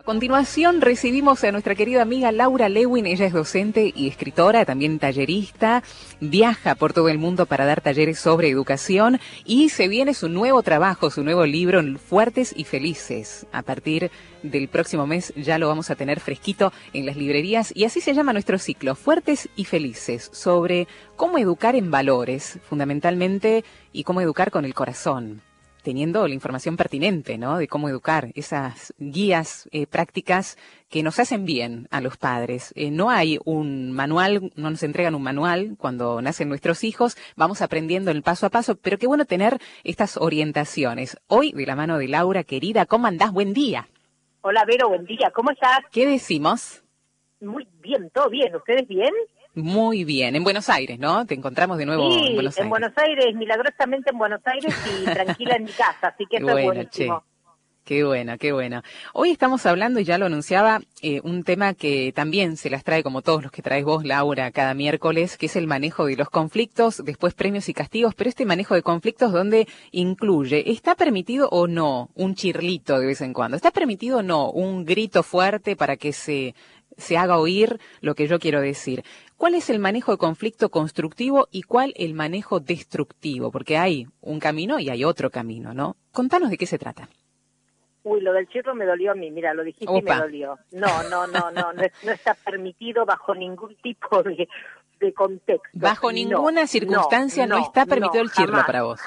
A continuación recibimos a nuestra querida amiga Laura Lewin. Ella es docente y escritora, también tallerista, viaja por todo el mundo para dar talleres sobre educación y se viene su nuevo trabajo, su nuevo libro, Fuertes y Felices. A partir del próximo mes ya lo vamos a tener fresquito en las librerías y así se llama nuestro ciclo, Fuertes y Felices, sobre cómo educar en valores, fundamentalmente, y cómo educar con el corazón, teniendo la información pertinente, ¿no?, de cómo educar, esas guías prácticas que nos hacen bien a los padres. No hay un manual, no nos entregan un manual cuando nacen nuestros hijos, vamos aprendiendo el paso a paso, pero qué bueno tener estas orientaciones. Hoy, de la mano de Laura, querida, ¿cómo andás? Buen día. Hola, Vero, buen día, ¿cómo estás? ¿Qué decimos? Muy bien, todo bien, ¿ustedes bien? Muy bien, en Buenos Aires, ¿no? Te encontramos de nuevo en Sí, Buenos en Aires. Buenos Aires, milagrosamente en Buenos Aires y tranquila en mi casa, así que eso es Bueno, che. buenísimo. Qué bueno, qué bueno. Hoy estamos hablando, y ya lo anunciaba, un tema que también se las trae, como todos los que traes vos, Laura, cada miércoles, que es el manejo de los conflictos, después premios y castigos, pero este manejo de conflictos donde incluye, ¿está permitido o no un chirlito de vez en cuando? ¿Está permitido o no un grito fuerte para que se haga oír lo que yo quiero decir? ¿Cuál es el manejo de conflicto constructivo y cuál el manejo destructivo? Porque hay un camino y hay otro camino, ¿no? Contanos de qué se trata. Uy, lo del chirro me dolió a mí, mira, lo dijiste y me Opa. dolió. No está permitido bajo ningún tipo de contexto. Bajo ninguna circunstancia no está permitido el chirlo para vos.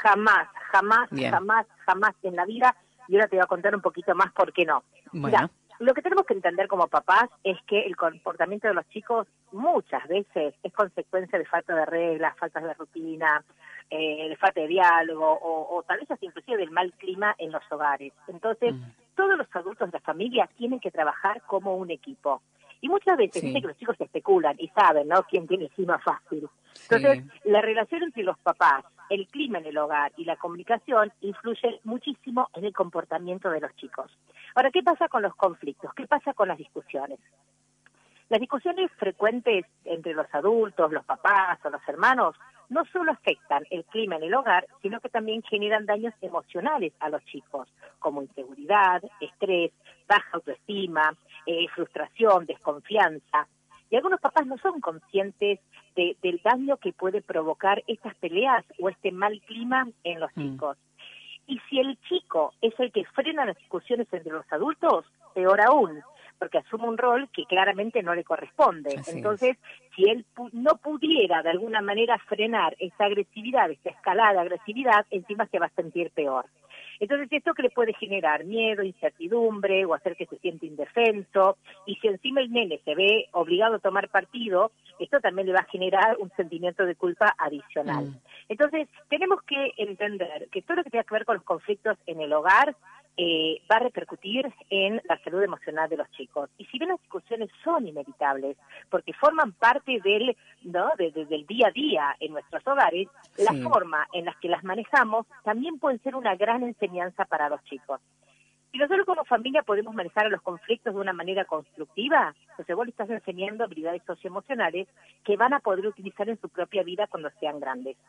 Bien. Jamás en la vida. Y ahora te voy a contar un poquito más por qué no. Bueno. Mira, lo que tenemos que entender como papás es que el comportamiento de los chicos muchas veces es consecuencia de falta de reglas, faltas de rutina, de falta de diálogo o tal vez hasta inclusive del mal clima en los hogares. Entonces, todos los adultos de la familia tienen que trabajar como un equipo. Y muchas veces, Sí. dice que los chicos especulan y saben, ¿no?, quién tiene el clima fácil. Entonces, Sí. la relación entre los papás, el clima en el hogar y la comunicación influye muchísimo en el comportamiento de los chicos. Ahora, ¿qué pasa con los conflictos? ¿Qué pasa con las discusiones? Las discusiones frecuentes entre los adultos, los papás o los hermanos no solo afectan el clima en el hogar, sino que también generan daños emocionales a los chicos, como inseguridad, estrés, baja autoestima, frustración, desconfianza. Y algunos papás no son conscientes del daño que puede provocar estas peleas o este mal clima en los chicos. Y si el chico es el que frena las discusiones entre los adultos, peor aún, porque asume un rol que claramente no le corresponde. Así Entonces, si él no pudiera de alguna manera frenar esta agresividad, esta escalada de agresividad, encima se va a sentir peor. Entonces, esto que le puede generar miedo, incertidumbre o hacer que se siente indefenso, y si encima el nene se ve obligado a tomar partido, esto también le va a generar un sentimiento de culpa adicional. Entonces, tenemos que entender que todo lo que tenga que ver con los conflictos en el hogar va a repercutir en la salud emocional de los chicos. Y si bien las discusiones son inevitables, porque forman parte del día a día en nuestros hogares, la forma en la que las manejamos también puede ser una gran enseñanza para los chicos. Si nosotros como familia podemos manejar los conflictos de una manera constructiva, entonces vos le estás enseñando habilidades socioemocionales que van a poder utilizar en su propia vida cuando sean grandes.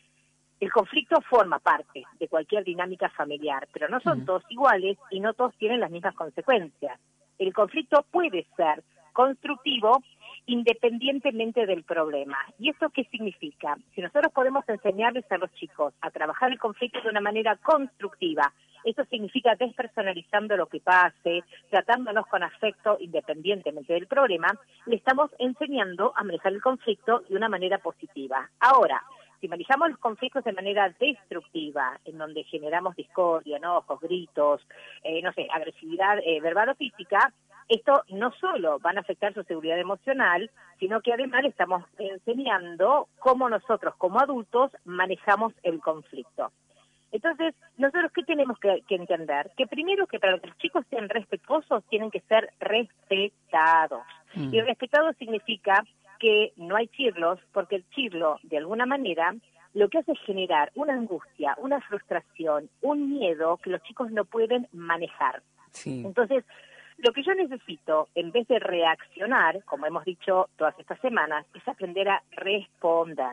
El conflicto forma parte de cualquier dinámica familiar, pero no son todos iguales y no todos tienen las mismas consecuencias. El conflicto puede ser constructivo independientemente del problema. ¿Y esto qué significa? Si nosotros podemos enseñarles a los chicos a trabajar el conflicto de una manera constructiva, esto significa despersonalizando lo que pase, tratándonos con afecto independientemente del problema, le estamos enseñando a manejar el conflicto de una manera positiva. Ahora, si manejamos los conflictos de manera destructiva, en donde generamos discordia, enojos, gritos, agresividad verbal o física, esto no solo van a afectar su seguridad emocional, sino que además le estamos enseñando cómo nosotros como adultos manejamos el conflicto. Entonces, nosotros, ¿qué tenemos que entender? Que primero, que para que los chicos sean respetuosos, tienen que ser respetados. Y respetado significa que no hay chirlos, porque el chirlo, de alguna manera, lo que hace es generar una angustia, una frustración, un miedo que los chicos no pueden manejar. Entonces, lo que yo necesito, en vez de reaccionar, como hemos dicho todas estas semanas, es aprender a responder.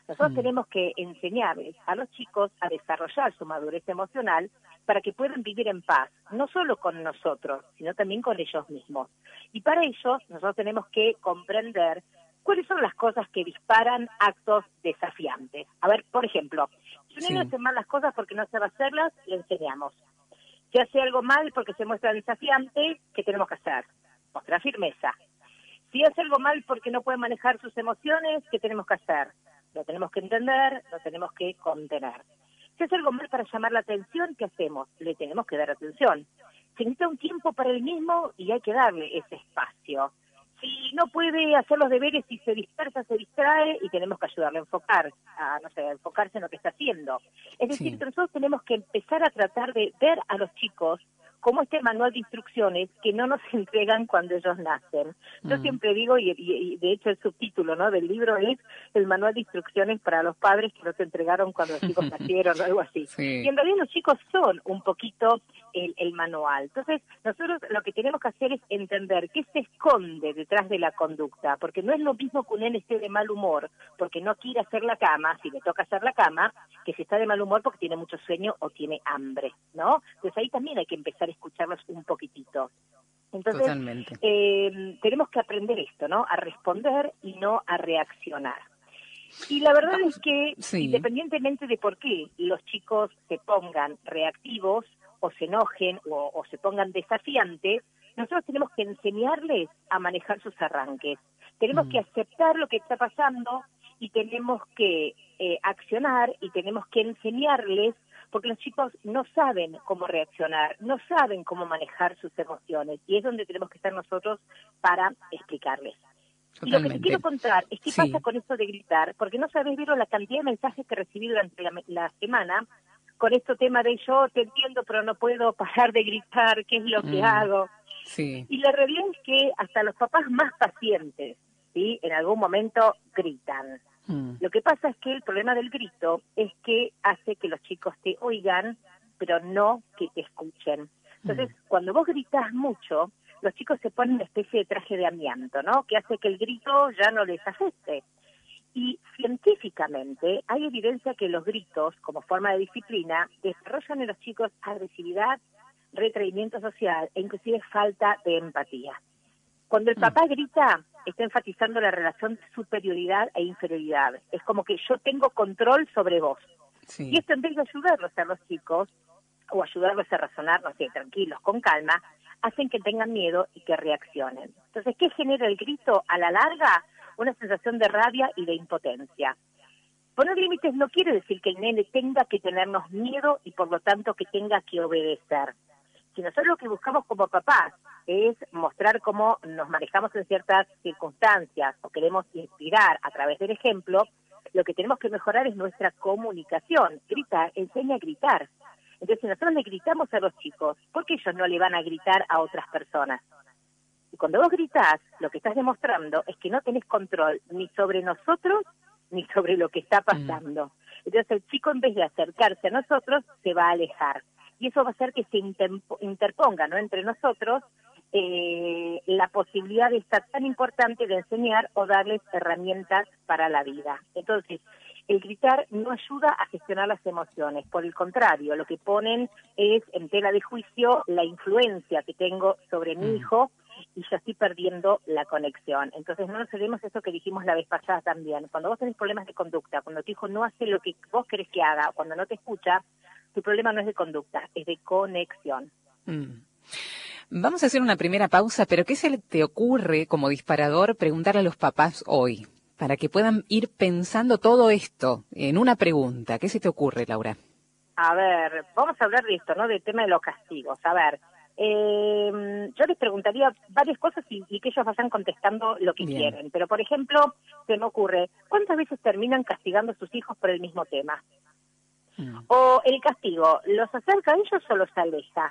Nosotros tenemos que enseñarles a los chicos a desarrollar su madurez emocional para que puedan vivir en paz, no solo con nosotros, sino también con ellos mismos. Y para ello, nosotros tenemos que comprender cuáles son las cosas que disparan actos desafiantes. A ver, por ejemplo, si un niño hace mal las cosas porque no sabe hacerlas, le enseñamos. Si hace algo mal porque se muestra desafiante, ¿qué tenemos que hacer? Mostrar firmeza. Si hace algo mal porque no puede manejar sus emociones, ¿qué tenemos que hacer? Lo tenemos que entender, lo tenemos que contener. Si hace algo mal para llamar la atención, ¿qué hacemos? Le tenemos que dar atención. Se necesita un tiempo para él mismo y hay que darle ese espacio. Si no puede hacer los deberes y se dispersa, se distrae y tenemos que ayudarle a enfocar, a enfocarse en lo que está haciendo. Es decir, que nosotros tenemos que empezar a tratar de ver a los chicos como este manual de instrucciones que no nos entregan cuando ellos nacen. Yo siempre digo, y de hecho el subtítulo, ¿no?, del libro es el manual de instrucciones para los padres que no te entregaron cuando los chicos nacieron o algo así. Sí. Y en realidad los chicos son un poquito el manual. Entonces, nosotros lo que tenemos que hacer es entender qué se esconde detrás de la conducta, porque no es lo mismo que un nene esté de mal humor porque no quiere hacer la cama, si le toca hacer la cama, que si está de mal humor porque tiene mucho sueño o tiene hambre, ¿no? Entonces ahí también hay que empezar a escucharlos un poquitito. Entonces, tenemos que aprender esto, ¿no? A responder y no a reaccionar. Y la verdad es que, independientemente de por qué los chicos se pongan reactivos o se enojen o se pongan desafiantes, nosotros tenemos que enseñarles a manejar sus arranques. Tenemos que aceptar lo que está pasando y tenemos que accionar y tenemos que enseñarles, porque los chicos no saben cómo reaccionar, no saben cómo manejar sus emociones, y es donde tenemos que estar nosotros para explicarles. Totalmente. Y lo que te quiero contar es qué pasa con esto de gritar, porque no sabés, Vero, la cantidad de mensajes que recibí durante la semana con este tema de yo te entiendo, pero no puedo parar de gritar, ¿qué es lo que hago? Sí. Y la realidad es que hasta los papás más pacientes, ¿sí?, en algún momento gritan. Lo que pasa es que el problema del grito es que hace que los chicos te oigan, pero no que te escuchen. Entonces, cuando vos gritás mucho, los chicos se ponen una especie de traje de amianto, ¿no?, que hace que el grito ya no les afecte. Y científicamente hay evidencia que los gritos, como forma de disciplina, desarrollan en los chicos agresividad, retraimiento social e inclusive falta de empatía. Cuando el papá grita, está enfatizando la relación de superioridad e inferioridad. Es como que yo tengo control sobre vos. Sí. Y esto, en vez de ayudarlos a los chicos, o ayudarlos a razonar, no sé, tranquilos, con calma, hacen que tengan miedo y que reaccionen. Entonces, ¿qué genera el grito? A la larga, una sensación de rabia y de impotencia. Poner límites no quiere decir que el nene tenga que tenernos miedo y por lo tanto que tenga que obedecer. Si nosotros lo que buscamos como papás es mostrar cómo nos manejamos en ciertas circunstancias o queremos inspirar a través del ejemplo, lo que tenemos que mejorar es nuestra comunicación. Gritar, enseña a gritar. Entonces, si nosotros le gritamos a los chicos, ¿por qué ellos no le van a gritar a otras personas? Y cuando vos gritás, lo que estás demostrando es que no tenés control ni sobre nosotros ni sobre lo que está pasando. Entonces, el chico, en vez de acercarse a nosotros, se va a alejar. Y eso va a hacer que se interponga, ¿no?, entre nosotros la posibilidad de estar tan importante de enseñar o darles herramientas para la vida. Entonces, el gritar no ayuda a gestionar las emociones, por el contrario, lo que ponen es en tela de juicio la influencia que tengo sobre mi hijo y ya estoy perdiendo la conexión. Entonces no nos olvidemos eso que dijimos la vez pasada también. Cuando vos tenés problemas de conducta, cuando tu hijo no hace lo que vos querés que haga, cuando no te escucha, tu problema no es de conducta, es de conexión. Vamos a hacer una primera pausa, pero ¿qué se te ocurre como disparador preguntarle a los papás hoy? Para que puedan ir pensando todo esto en una pregunta. ¿Qué se te ocurre, Laura? A ver, vamos a hablar de esto, ¿no?, del tema de los castigos. A ver, yo les preguntaría varias cosas y que ellos vayan contestando lo que quieren. Pero, por ejemplo, se me ocurre, ¿cuántas veces terminan castigando a sus hijos por el mismo tema? O el castigo, ¿los acerca a ellos o los aleja?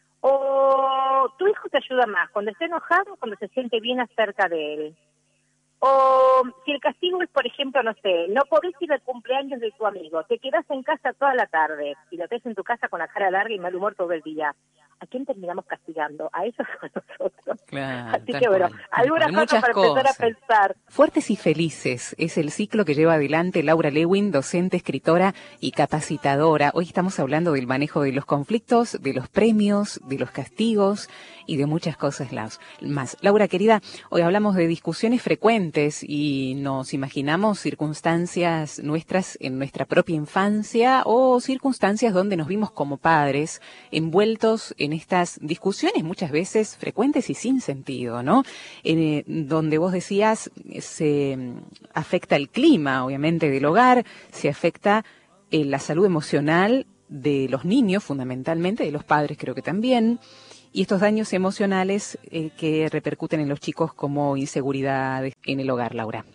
O tu hijo te ayuda más cuando está enojado o cuando se siente bien acerca de él. O si el castigo es, por ejemplo, no sé, no podés ir al cumpleaños de tu amigo, te quedás en casa toda la tarde y lo tenés en tu casa con la cara larga y mal humor todo el día. ¿A quién terminamos castigando? A esos o a nosotros. Claro, Así tal que bueno, cual, tal algunas cual. cosas Muchas para empezar a cosas. pensar. Fuertes y Felices es el ciclo que lleva adelante Laura Lewin, docente, escritora y capacitadora. Hoy estamos hablando del manejo de los conflictos, de los premios, de los castigos y de muchas cosas más. Laura, querida, hoy hablamos de discusiones frecuentes y nos imaginamos circunstancias nuestras en nuestra propia infancia o circunstancias donde nos vimos como padres envueltos en estas discusiones muchas veces frecuentes y sin sentido, ¿no? Donde vos decías, se afecta el clima, obviamente, del hogar, se afecta la salud emocional de los niños, fundamentalmente, de los padres creo que también, y estos daños emocionales que repercuten en los chicos como inseguridad en el hogar, Laura.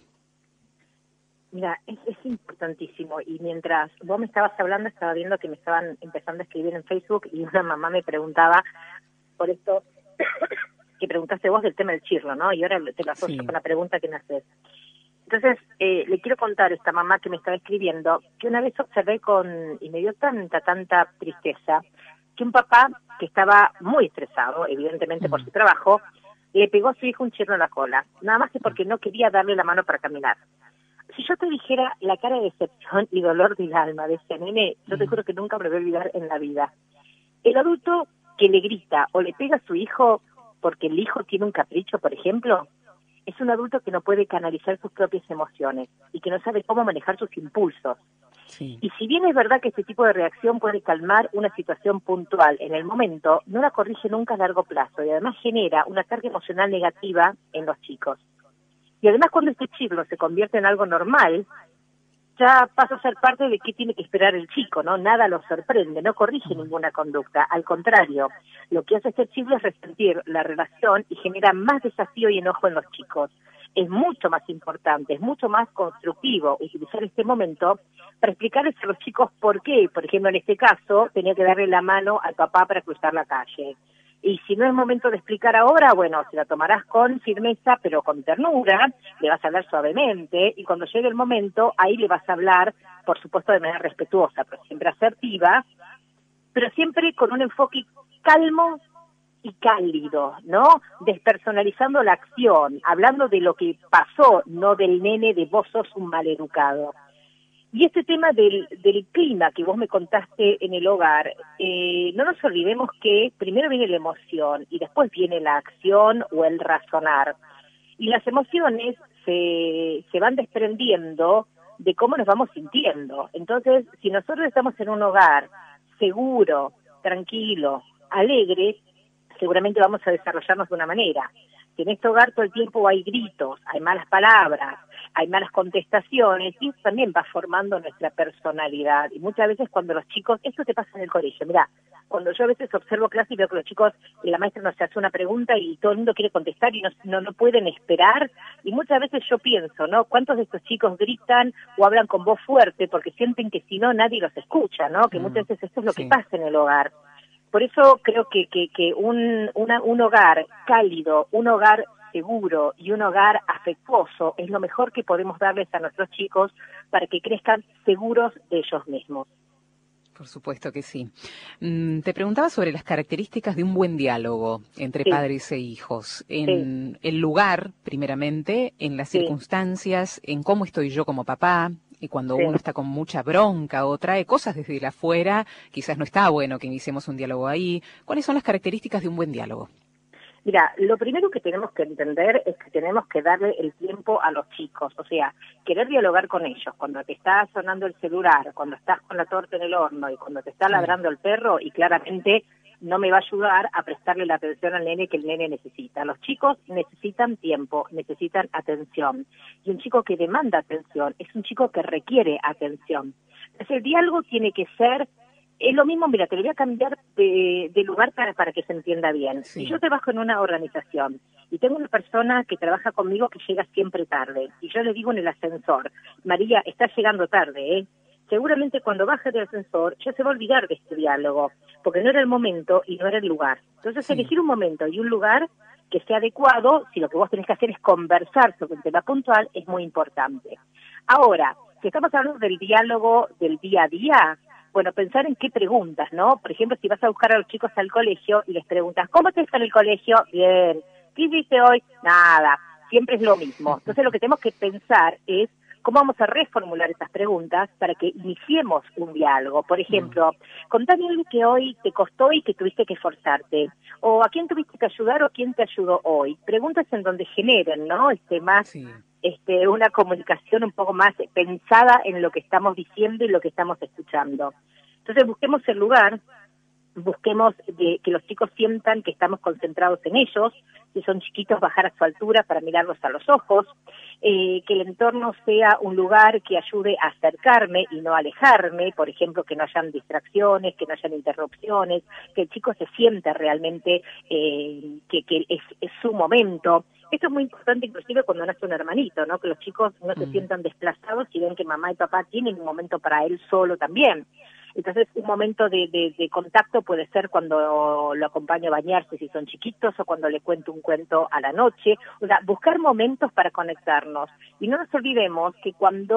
Mira, es importantísimo. Y mientras vos me estabas hablando, estaba viendo que me estaban empezando a escribir en Facebook y una mamá me preguntaba por esto que preguntaste vos del tema del chirlo, ¿no? Y ahora te lo asocio con la pregunta que me haces. Entonces, le quiero contar a esta mamá que me estaba escribiendo que una vez observé y me dio tanta tristeza, que un papá que estaba muy estresado, evidentemente por su trabajo, le pegó a su hijo un chirlo en la cola, nada más que porque no quería darle la mano para caminar. Si yo te dijera la cara de decepción y dolor del alma de ese nene, yo te juro que nunca me lo voy a olvidar en la vida. El adulto que le grita o le pega a su hijo porque el hijo tiene un capricho, por ejemplo, es un adulto que no puede canalizar sus propias emociones y que no sabe cómo manejar sus impulsos. Sí. Y si bien es verdad que este tipo de reacción puede calmar una situación puntual en el momento, no la corrige nunca a largo plazo y además genera una carga emocional negativa en los chicos. Y además cuando este chirlo se convierte en algo normal, ya pasa a ser parte de qué tiene que esperar el chico, ¿no? Nada lo sorprende, no corrige ninguna conducta. Al contrario, lo que hace este chirlo es resentir la relación y genera más desafío y enojo en los chicos. Es mucho más importante, es mucho más constructivo utilizar este momento para explicarles a los chicos por qué, por ejemplo, en este caso, tenía que darle la mano al papá para cruzar la calle. Y si no es momento de explicar ahora, bueno, se la tomarás con firmeza, pero con ternura, le vas a hablar suavemente, y cuando llegue el momento, ahí le vas a hablar, por supuesto, de manera respetuosa, pero siempre asertiva, pero siempre con un enfoque calmo y cálido, ¿no? Despersonalizando la acción, hablando de lo que pasó, no del nene de vos sos un maleducado. Y este tema del clima que vos me contaste en el hogar, no nos olvidemos que primero viene la emoción y después viene la acción o el razonar. Y las emociones se van desprendiendo de cómo nos vamos sintiendo. Entonces, si nosotros estamos en un hogar seguro, tranquilo, alegre, seguramente vamos a desarrollarnos de una manera. Si en este hogar todo el tiempo hay gritos, hay malas palabras, hay malas contestaciones, y eso también va formando nuestra personalidad. Y muchas veces cuando los chicos, esto te pasa en el colegio, mira, cuando yo a veces observo clases y veo que los chicos, la maestra nos hace una pregunta y todo el mundo quiere contestar y no pueden esperar, y muchas veces yo pienso, ¿no? ¿Cuántos de estos chicos gritan o hablan con voz fuerte porque sienten que si no nadie los escucha, ¿no? Que muchas veces esto es lo que pasa en el hogar. Por eso creo que un hogar cálido, un hogar seguro y un hogar afectuoso es lo mejor que podemos darles a nuestros chicos para que crezcan seguros de ellos mismos. Por supuesto que sí. Te preguntaba sobre las características de un buen diálogo entre padres e hijos. En el lugar, primeramente, en las circunstancias, en cómo estoy yo como papá, y cuando uno está con mucha bronca o trae cosas desde el afuera, quizás no está bueno que iniciemos un diálogo ahí. ¿Cuáles son las características de un buen diálogo? Mira, lo primero que tenemos que entender es que tenemos que darle el tiempo a los chicos, o sea, querer dialogar con ellos. Cuando te está sonando el celular, cuando estás con la torta en el horno y cuando te está ladrando el perro, y claramente no me va a ayudar a prestarle la atención al nene que el nene necesita. Los chicos necesitan tiempo, necesitan atención. Y un chico que demanda atención es un chico que requiere atención. Entonces el diálogo tiene que ser... Es lo mismo, mira, te lo voy a cambiar de lugar para que se entienda bien. Si yo trabajo en una organización y tengo una persona que trabaja conmigo que llega siempre tarde, y yo le digo en el ascensor, María, estás llegando tarde, seguramente cuando baje del ascensor ya se va a olvidar de este diálogo, porque no era el momento y no era el lugar. Entonces elegir un momento y un lugar que sea adecuado, si lo que vos tenés que hacer es conversar sobre un tema puntual, es muy importante. Ahora, si estamos hablando del diálogo del día a día, bueno, pensar en qué preguntas, ¿no? Por ejemplo, si vas a buscar a los chicos al colegio y les preguntas, ¿cómo te está en el colegio? Bien. ¿Qué hiciste hoy? Nada. Siempre es lo mismo. Entonces, lo que tenemos que pensar es cómo vamos a reformular esas preguntas para que iniciemos un diálogo. Por ejemplo, contame algo que hoy te costó y que tuviste que esforzarte. O a quién tuviste que ayudar o quién te ayudó hoy. Preguntas en donde generen, ¿no? Más... Sí. Una comunicación un poco más pensada en lo que estamos diciendo y lo que estamos escuchando. Entonces busquemos el lugar, busquemos que los chicos sientan que estamos concentrados en ellos, si son chiquitos bajar a su altura para mirarlos a los ojos, que el entorno sea un lugar que ayude a acercarme y no a alejarme, por ejemplo, que no hayan distracciones, que no hayan interrupciones, que el chico se sienta realmente que es su momento. Esto es muy importante inclusive cuando nace un hermanito, ¿no? Que los chicos no se sientan desplazados y ven que mamá y papá tienen un momento para él solo también. Entonces, un momento de contacto puede ser cuando lo acompaño a bañarse si son chiquitos o cuando le cuento un cuento a la noche. O sea, buscar momentos para conectarnos. Y no nos olvidemos que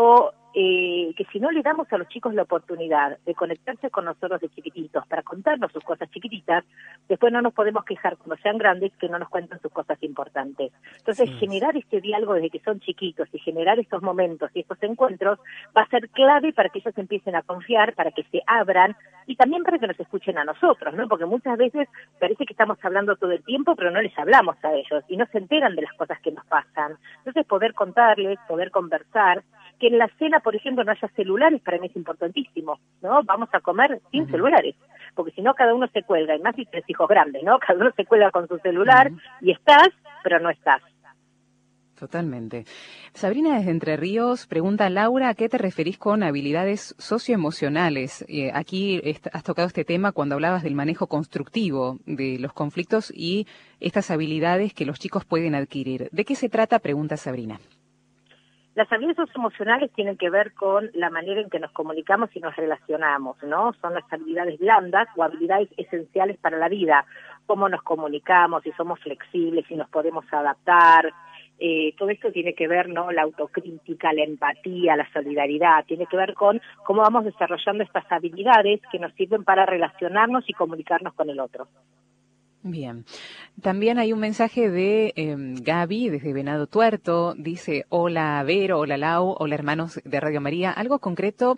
que si no le damos a los chicos la oportunidad de conectarse con nosotros de chiquititos para contarnos sus cosas chiquititas, después no nos podemos quejar cuando sean grandes que no nos cuentan sus cosas importantes. Entonces, generar este diálogo desde que son chiquitos y generar estos momentos y estos encuentros va a ser clave para que ellos empiecen a confiar, para que se abran y también para que nos escuchen a nosotros, ¿no? Porque muchas veces parece que estamos hablando todo el tiempo, pero no les hablamos a ellos y no se enteran de las cosas que nos pasan. Entonces, poder contarles, poder conversar, que en la cena, por ejemplo, no haya celulares, para mí es importantísimo, ¿no? Vamos a comer sin celulares, porque si no cada uno se cuelga, y más si tienes hijos grandes, ¿no? Cada uno se cuelga con su celular y estás, pero no estás. Totalmente. Sabrina desde Entre Ríos pregunta, Laura, ¿a qué te referís con habilidades socioemocionales? Aquí has tocado este tema cuando hablabas del manejo constructivo de los conflictos y estas habilidades que los chicos pueden adquirir. ¿De qué se trata? Pregunta Sabrina. Las habilidades socioemocionales tienen que ver con la manera en que nos comunicamos y nos relacionamos, ¿no? Son las habilidades blandas o habilidades esenciales para la vida. Cómo nos comunicamos, si somos flexibles, si nos podemos adaptar. Todo esto tiene que ver, ¿no? La autocrítica, la empatía, la solidaridad. Tiene que ver con cómo vamos desarrollando estas habilidades que nos sirven para relacionarnos y comunicarnos con el otro. Bien. También hay un mensaje de Gaby desde Venado Tuerto. Dice, hola Vero, hola Lau, hola hermanos de Radio María. Algo concreto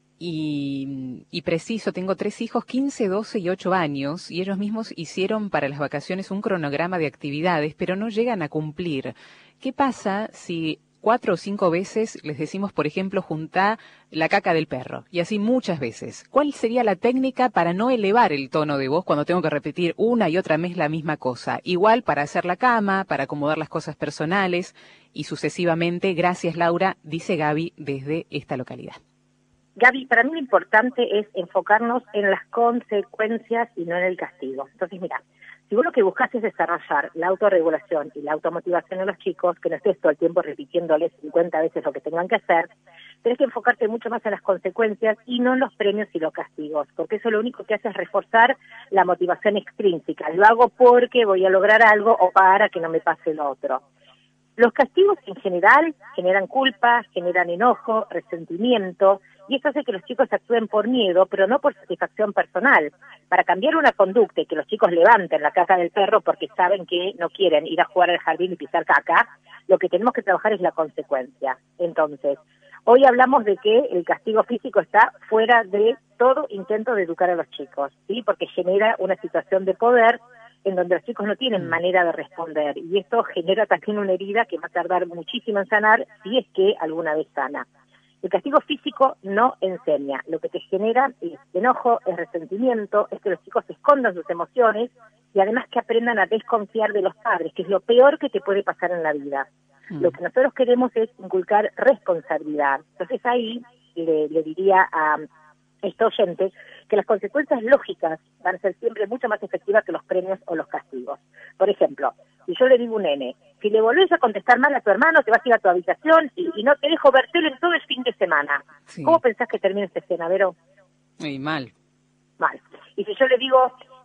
y preciso. Tengo 3 hijos, 15, 12 y 8 años, y ellos mismos hicieron para las vacaciones un cronograma de actividades, pero no llegan a cumplir. ¿Qué pasa si 4 o 5 veces les decimos, por ejemplo, juntar la caca del perro? Y así muchas veces. ¿Cuál sería la técnica para no elevar el tono de voz cuando tengo que repetir una y otra vez la misma cosa? Igual para hacer la cama, para acomodar las cosas personales y sucesivamente. Gracias, Laura, dice Gaby desde esta localidad. Gaby, para mí lo importante es enfocarnos en las consecuencias y no en el castigo. Entonces, mira, si vos lo que buscas es desarrollar la autorregulación y la automotivación en los chicos, que no estés todo el tiempo repitiéndoles 50 veces lo que tengan que hacer, tenés que enfocarte mucho más en las consecuencias y no en los premios y los castigos, porque eso lo único que hace es reforzar la motivación extrínseca. Lo hago porque voy a lograr algo o para que no me pase lo otro. Los castigos en general generan culpa, generan enojo, resentimiento, y esto hace que los chicos actúen por miedo, pero no por satisfacción personal. Para cambiar una conducta y que los chicos levanten la caca del perro porque saben que no quieren ir a jugar al jardín y pisar caca, lo que tenemos que trabajar es la consecuencia. Entonces, hoy hablamos de que el castigo físico está fuera de todo intento de educar a los chicos, ¿sí? Porque genera una situación de poder en donde los chicos no tienen manera de responder, y esto genera también una herida que va a tardar muchísimo en sanar, si es que alguna vez sana. El castigo físico no enseña, lo que te genera es enojo, es resentimiento, es que los chicos escondan sus emociones y además que aprendan a desconfiar de los padres, que es lo peor que te puede pasar en la vida. Lo que nosotros queremos es inculcar responsabilidad. Entonces ahí le diría a este oyente que las consecuencias lógicas van a ser siempre mucho más efectivas que los premios o los castigos. Por ejemplo, si yo le digo a un nene, si le volvés a contestar mal a tu hermano, te vas a ir a tu habitación y no te dejo ver tele en todo el fin de semana. Sí. ¿Cómo pensás que termina esta escena, Vero? Muy mal. Mal. Y si yo le digo,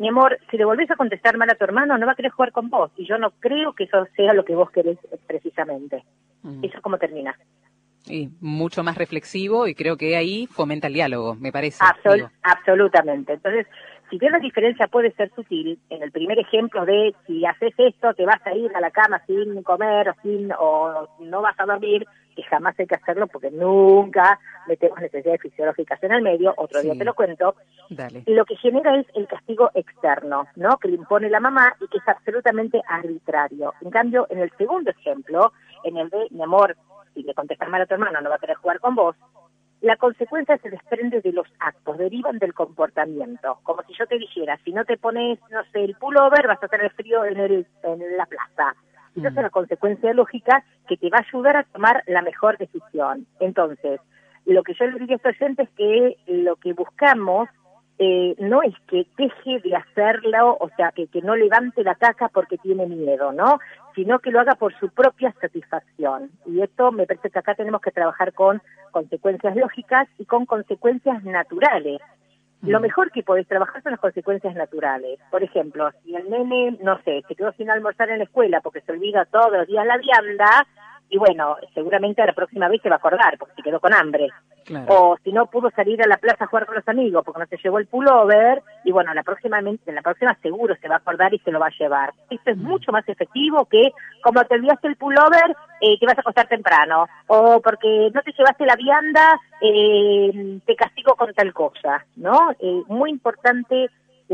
mi amor, si le volvés a contestar mal a tu hermano, no va a querer jugar con vos. Y yo no creo que eso sea lo que vos querés precisamente. Eso es como termina. Y mucho más reflexivo, y creo que ahí fomenta el diálogo, me parece. Absolutamente. Entonces, si bien la diferencia puede ser sutil, en el primer ejemplo de si haces esto, te vas a ir a la cama sin comer o no vas a dormir, que jamás hay que hacerlo porque nunca metemos necesidades fisiológicas en el medio, otro día te lo cuento. Dale. Lo que genera es el castigo externo, ¿no? Que le impone la mamá y que es absolutamente arbitrario. En cambio, en el segundo ejemplo, en el de, mi amor, si le contestas mal a tu hermano, no va a querer jugar con vos, la consecuencia se desprende de los actos, derivan del comportamiento. Como si yo te dijera, si no te pones, no sé, el pullover, vas a tener frío en la plaza. Esa es una consecuencia lógica que te va a ayudar a tomar la mejor decisión. Entonces, lo que yo le diría a estos oyentes es que lo que buscamos no es que deje de hacerlo, o sea, que no levante la caca porque tiene miedo, ¿no? Sino que lo haga por su propia satisfacción. Y esto me parece que acá tenemos que trabajar con consecuencias lógicas y con consecuencias naturales. Lo mejor que podés trabajar son las consecuencias naturales. Por ejemplo, si el nene, no sé, se quedó sin almorzar en la escuela porque se olvida todos los días la vianda, y bueno, seguramente a la próxima vez se va a acordar porque se quedó con hambre. Claro. O si no pudo salir a la plaza a jugar con los amigos porque no se llevó el pullover, y bueno, en la próxima seguro se va a acordar y se lo va a llevar. Esto es mucho más efectivo que, como te olvidaste el pullover, te vas a acostar temprano, o porque no te llevaste la vianda, te castigo con tal cosa, ¿no? Muy importante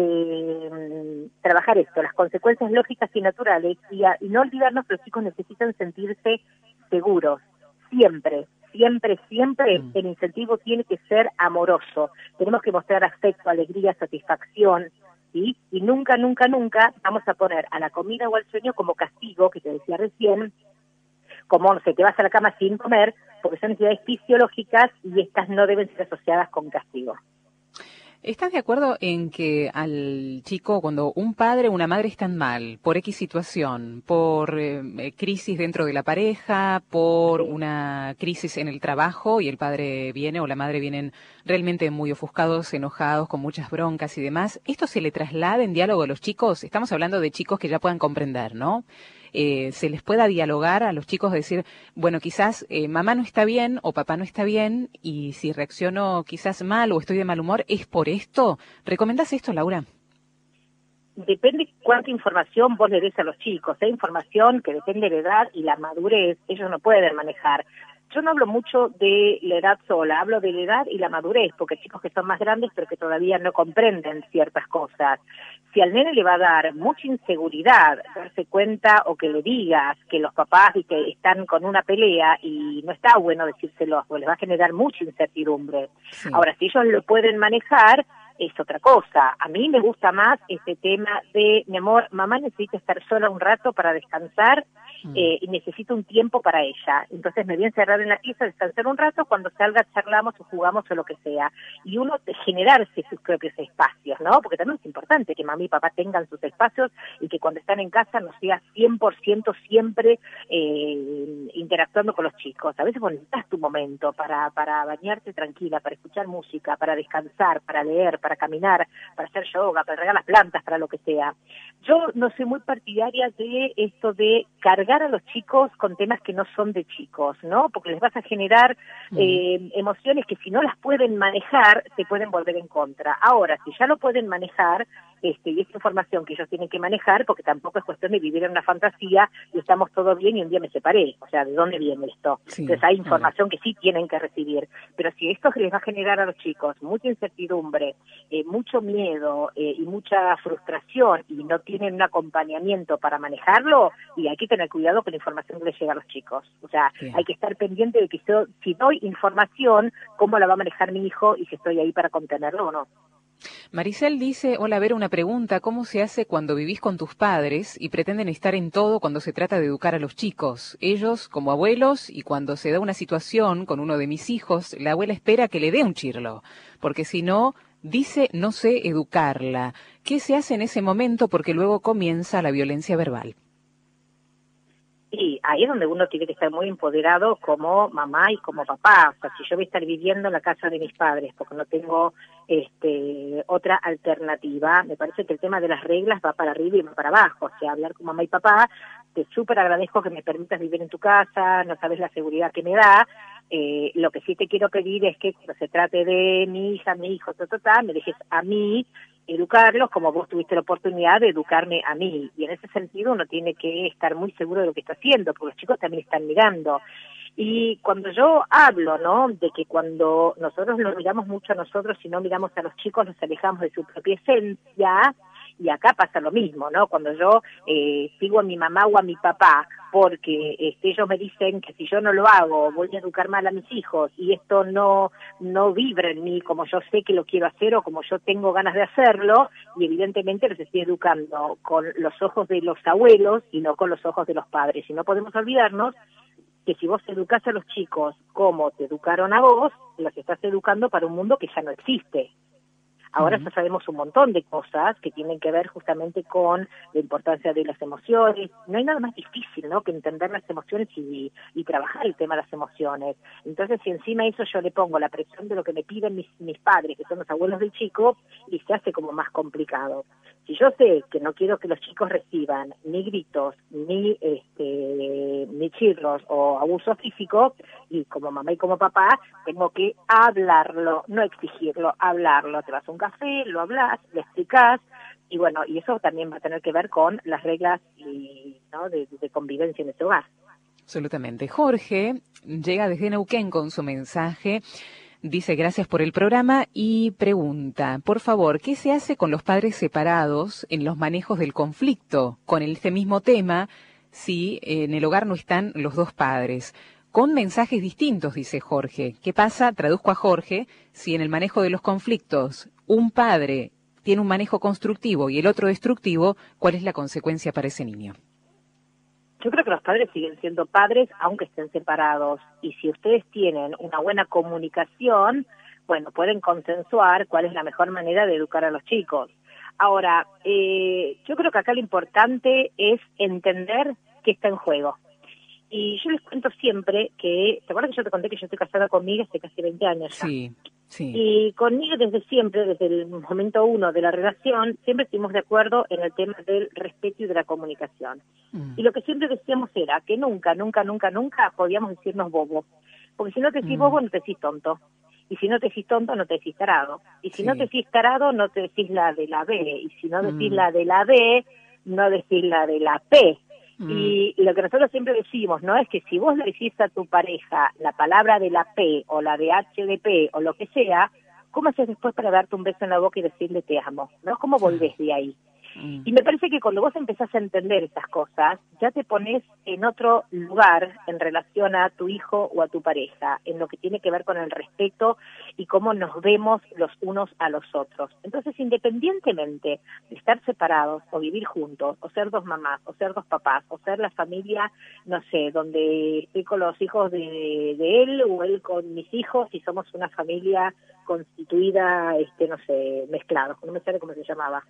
trabajar esto, las consecuencias lógicas y naturales, y no olvidarnos que los chicos necesitan sentirse seguros, siempre, el incentivo tiene que ser amoroso, tenemos que mostrar afecto, alegría, satisfacción, ¿sí? Y nunca vamos a poner a la comida o al sueño como castigo, que te decía recién, como, no sé, te vas a la cama sin comer, porque son necesidades fisiológicas y estas no deben ser asociadas con castigo. ¿Estás de acuerdo en que al chico, cuando un padre o una madre están mal, por X situación, por crisis dentro de la pareja, por una crisis en el trabajo, y el padre viene o la madre vienen realmente muy ofuscados, enojados, con muchas broncas y demás, esto se le traslada en diálogo a los chicos? Estamos hablando de chicos que ya puedan comprender, ¿no? Se les pueda dialogar a los chicos, decir, bueno, quizás mamá no está bien o papá no está bien, y si reacciono quizás mal o estoy de mal humor, ¿es por esto? ¿Recomendás esto, Laura? Depende cuánta información vos le des a los chicos. Hay información que depende de la edad y la madurez, ellos no pueden manejar. Yo no hablo mucho de la edad sola, hablo de la edad y la madurez, porque hay chicos que son más grandes pero que todavía no comprenden ciertas cosas. Si al nene le va a dar mucha inseguridad darse cuenta o que le digas que los papás y que están con una pelea y no está bueno decírselo, porque les va a generar mucha incertidumbre. Sí. Ahora, si ellos lo pueden manejar, es otra cosa. A mí me gusta más este tema de, mi amor, mamá necesita estar sola un rato para descansar y necesito un tiempo para ella. Entonces me voy a encerrar en la pieza, descansar un rato, cuando salga charlamos o jugamos o lo que sea. Y uno generarse sus propios espacios, ¿no? Porque también es importante que mamá y papá tengan sus espacios y que cuando están en casa no sea 100% siempre interactuando con los chicos. A veces necesitas tu momento para bañarte tranquila, para escuchar música, para descansar, para leer, para caminar, para hacer yoga, para regar las plantas, para lo que sea. Yo no soy muy partidaria de esto de cargar a los chicos con temas que no son de chicos, ¿no? Porque les vas a generar emociones que si no las pueden manejar, se pueden volver en contra. Ahora, si ya lo pueden manejar, y esta información que ellos tienen que manejar, porque tampoco es cuestión de vivir en una fantasía y estamos todo bien y un día me separé, o sea, ¿de dónde viene esto? Sí, entonces hay información que sí tienen que recibir, pero si esto les va a generar a los chicos mucha incertidumbre, mucho miedo y mucha frustración y no tienen un acompañamiento para manejarlo, y hay que tener cuidado con la información que les llega a los chicos, o sea, hay que estar pendiente de que si doy información, cómo la va a manejar mi hijo y si estoy ahí para contenerlo o no. Maricel dice, hola Vera, una pregunta, ¿cómo se hace cuando vivís con tus padres y pretenden estar en todo cuando se trata de educar a los chicos? Ellos, como abuelos, y cuando se da una situación con uno de mis hijos, la abuela espera que le dé un chirlo, porque si no, dice no sé educarla. ¿Qué se hace en ese momento? Porque luego comienza la violencia verbal. Sí, ahí es donde uno tiene que estar muy empoderado como mamá y como papá. O sea, si yo voy a estar viviendo en la casa de mis padres porque no tengo otra alternativa, me parece que el tema de las reglas va para arriba y va para abajo. O sea, hablar con mamá y papá, te súper agradezco que me permitas vivir en tu casa, no sabes la seguridad que me da. Lo que sí te quiero pedir es que cuando se trate de mi hija, mi hijo, me dejes a mí educarlos como vos tuviste la oportunidad de educarme a mí. Y en ese sentido uno tiene que estar muy seguro de lo que está haciendo, porque los chicos también están mirando. Y cuando yo hablo, ¿no?, de que cuando nosotros nos miramos mucho a nosotros y no miramos a los chicos, nos alejamos de su propia esencia, y acá pasa lo mismo, ¿no? Cuando yo sigo a mi mamá o a mi papá, porque ellos me dicen que si yo no lo hago, voy a educar mal a mis hijos, y esto no vibra en mí como yo sé que lo quiero hacer o como yo tengo ganas de hacerlo, y evidentemente los estoy educando con los ojos de los abuelos y no con los ojos de los padres. Y no podemos olvidarnos que si vos educás a los chicos como te educaron a vos, los estás educando para un mundo que ya no existe. Ahora ya sabemos un montón de cosas que tienen que ver justamente con la importancia de las emociones. No hay nada más difícil, ¿no?, que entender las emociones y trabajar el tema de las emociones. Entonces, si encima a eso yo le pongo la presión de lo que me piden mis padres, que son los abuelos del chico, y se hace como más complicado. Si yo sé que no quiero que los chicos reciban ni gritos, ni chirros o abuso físico, y como mamá y como papá, tengo que hablarlo, no exigirlo, hablarlo. Te vas a un café, lo hablas, le explicás, y bueno, y eso también va a tener que ver con las reglas ¿no?, de convivencia en ese hogar. Absolutamente. Jorge llega desde Neuquén con su mensaje. Dice gracias por el programa y pregunta, por favor, ¿qué se hace con los padres separados en los manejos del conflicto con este mismo tema si en el hogar no están los dos padres? Con mensajes distintos, dice Jorge. ¿Qué pasa? Traduzco a Jorge, si en el manejo de los conflictos un padre tiene un manejo constructivo y el otro destructivo, ¿cuál es la consecuencia para ese niño? Yo creo que los padres siguen siendo padres aunque estén separados, y si ustedes tienen una buena comunicación, bueno, pueden consensuar cuál es la mejor manera de educar a los chicos. Ahora, yo creo que acá lo importante es entender qué está en juego. Y yo les cuento siempre que, ¿te acuerdas que yo te conté que yo estoy casada con Miguel hace casi 20 años ya? Sí. Sí. Y conmigo desde siempre, desde el momento 1 de la relación, siempre estuvimos de acuerdo en el tema del respeto y de la comunicación. Y lo que siempre decíamos era que nunca podíamos decirnos bobo. Porque si no te decís bobo, no te decís tonto. Y si no te decís tonto, no te decís tarado. Y si no te decís tarado, no te decís la de la B. Y si no decís la de la B, no decís la de la P. Y lo que nosotros siempre decimos, ¿no?, es que si vos le decís a tu pareja la palabra de la P o la de H de P o lo que sea, ¿cómo haces después para darte un beso en la boca y decirle te amo? ¿No? ¿Cómo volvés de ahí? Y me parece que cuando vos empezás a entender esas cosas, ya te pones en otro lugar en relación a tu hijo o a tu pareja, en lo que tiene que ver con el respeto y cómo nos vemos los unos a los otros. Entonces, independientemente de estar separados o vivir juntos, o ser dos mamás, o ser dos papás, o ser la familia, no sé, donde estoy con los hijos de él o él con mis hijos y somos una familia constituida, no sé, mezclados, no me sale cómo se llamaba,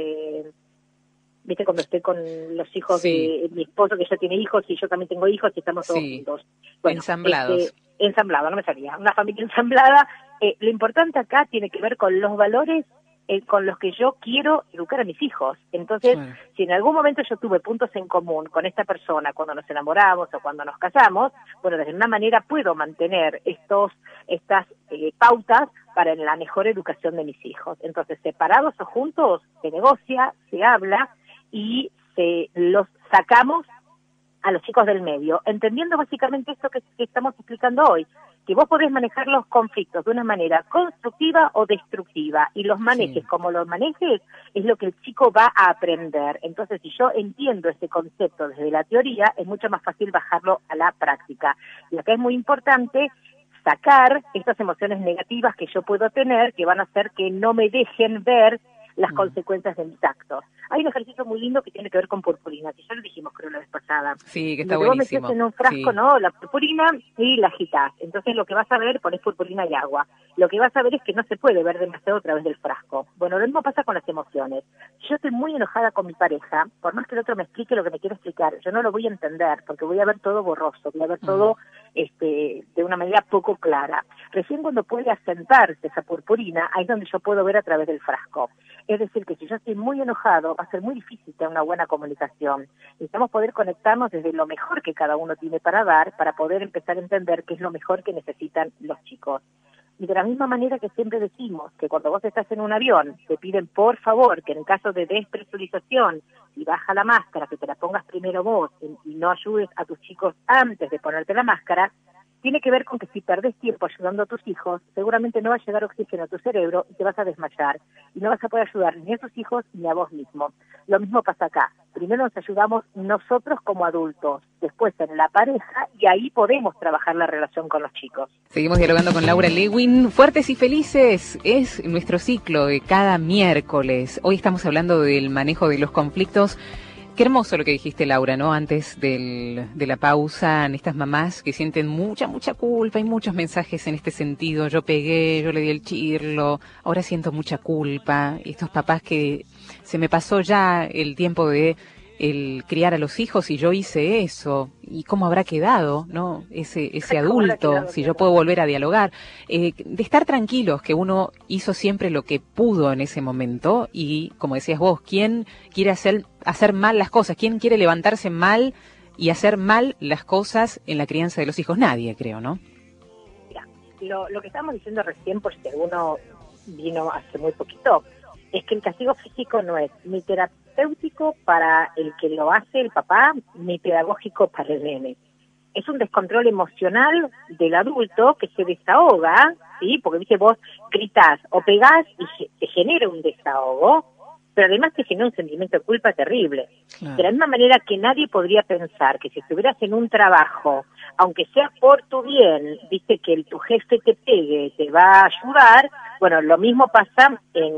viste, cuando estoy con los hijos de mi esposo que ya tiene hijos y yo también tengo hijos y estamos todos juntos. Bueno, ensamblados. Ensamblado, no me salía, una familia ensamblada. Lo importante acá tiene que ver con los valores con los que yo quiero educar a mis hijos. Entonces, si en algún momento yo tuve puntos en común con esta persona cuando nos enamoramos o cuando nos casamos, bueno, de alguna manera puedo mantener estas pautas para la mejor educación de mis hijos. Entonces, separados o juntos, se negocia, se habla y se los sacamos a los chicos del medio, entendiendo básicamente esto que estamos explicando hoy, que vos podés manejar los conflictos de una manera constructiva o destructiva, y los manejes como los manejes es lo que el chico va a aprender. Entonces, si yo entiendo ese concepto desde la teoría, es mucho más fácil bajarlo a la práctica. Y acá es muy importante sacar estas emociones negativas que yo puedo tener, que van a hacer que no me dejen ver las consecuencias de mis actos. Hay un ejercicio muy lindo que tiene que ver con purpurina, que ya lo dijimos creo la vez pasada. Sí, que está Donde buenísimo. vos metés en un frasco, Sí. ¿no? La purpurina y la agitás. Entonces lo que vas a ver, pones purpurina y agua. Lo que vas a ver es que no se puede ver demasiado a través del frasco. Bueno, lo mismo pasa con las emociones. Yo estoy muy enojada con mi pareja, por más que el otro me explique lo que me quiere explicar, yo no lo voy a entender, porque voy a ver todo borroso, voy a ver todo de una manera poco clara. Recién cuando puede asentarse esa purpurina, ahí es donde yo puedo ver a través del frasco. Es decir, que si yo estoy muy enojado, va a ser muy difícil tener una buena comunicación. Necesitamos poder conectarnos desde lo mejor que cada uno tiene para dar, para poder empezar a entender qué es lo mejor que necesitan los chicos. Y de la misma manera que siempre decimos que cuando vos estás en un avión, te piden por favor que en caso de despresurización, si baja la máscara, que te la pongas primero vos y no ayudes a tus chicos antes de ponerte la máscara, tiene que ver con que si perdés tiempo ayudando a tus hijos, seguramente no va a llegar oxígeno a tu cerebro y te vas a desmayar. Y no vas a poder ayudar ni a tus hijos ni a vos mismo. Lo mismo pasa acá. Primero nos ayudamos nosotros como adultos, después en la pareja, y ahí podemos trabajar la relación con los chicos. Seguimos dialogando con Laura Lewin. Fuertes y felices es nuestro ciclo de cada miércoles. Hoy estamos hablando del manejo de los conflictos. Qué hermoso lo que dijiste, Laura, ¿no? Antes de la pausa, en estas mamás que sienten mucha culpa. Hay muchos mensajes en este sentido. Yo pegué, yo le di el chirlo, ahora siento mucha culpa. Estos papás que se me pasó ya el tiempo de el criar a los hijos y yo hice eso. ¿Y cómo habrá quedado, no? Ese adulto, si yo puedo volver a dialogar. De estar tranquilos, que uno hizo siempre lo que pudo en ese momento y, como decías vos, ¿quién quiere hacer mal las cosas? ¿Quién quiere levantarse mal y hacer mal las cosas en la crianza de los hijos? Nadie, creo, ¿no? Mira, lo que estábamos diciendo recién, por si alguno vino hace muy poquito, es que el castigo físico no es ni terapéutico para el que lo hace el papá, ni pedagógico para el nene. Es un descontrol emocional del adulto que se desahoga, ¿sí? Porque dice vos gritás o pegás y te genera un desahogo, pero además te genera un sentimiento de culpa terrible. Claro. De la misma manera que nadie podría pensar que si estuvieras en un trabajo, aunque sea por tu bien, viste que tu jefe te pegue, te va a ayudar, bueno, lo mismo pasa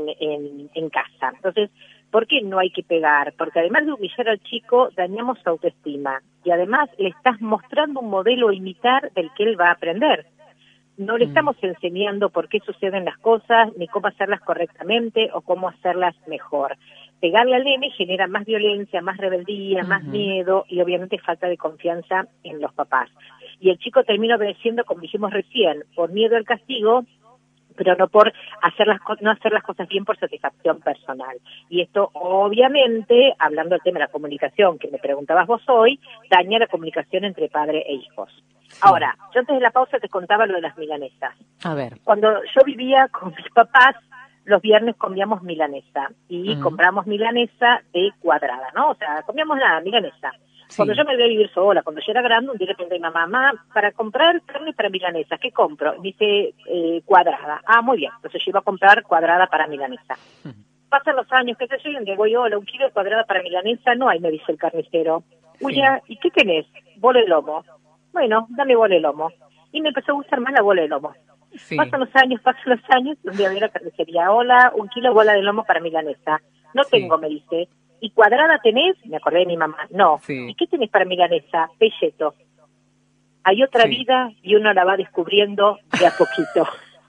en casa. Entonces, ¿por qué no hay que pegar? Porque además de humillar al chico, dañamos su autoestima. Y además le estás mostrando un modelo a imitar del que él va a aprender. No le estamos enseñando por qué suceden las cosas, ni cómo hacerlas correctamente o cómo hacerlas mejor. Pegarle al nene genera más violencia, más rebeldía, más miedo y obviamente falta de confianza en los papás. Y el chico termina obedeciendo, como dijimos recién, por miedo al castigo, pero no por no hacer las cosas bien por satisfacción personal. Y esto, obviamente, hablando del tema de la comunicación que me preguntabas vos hoy, daña la comunicación entre padre e hijos. Sí. Ahora, yo antes de la pausa te contaba lo de las milanesas. A ver. Cuando yo vivía con mis papás, los viernes comíamos milanesa y compramos milanesa de cuadrada, ¿no? O sea, comíamos nada, milanesa. Sí. Cuando yo me voy a vivir sola, cuando yo era grande, un día le pregunté a mi mamá, para comprar carne para milanesa, ¿qué compro? Y me dice, cuadrada. Ah, muy bien. Entonces yo iba a comprar cuadrada para milanesa. Pasan los años, qué sé yo, y donde voy, hola, 1 kilo de cuadrada para milanesa, no hay, me dice el carnicero. Uy, ya, ¿y qué tenés? Bola de lomo. Bueno, dame bola de lomo. Y me empezó a gustar más la bola de lomo. Sí. Pasan los años, y un día voy a la carnicería, hola, 1 kilo de bola de lomo para milanesa. No tengo, me dice. ¿Y cuadrada tenés? Me acordé de mi mamá. No. Sí. ¿Y qué tenés para milanesa? Pelleto. Hay otra vida y uno la va descubriendo de a poquito.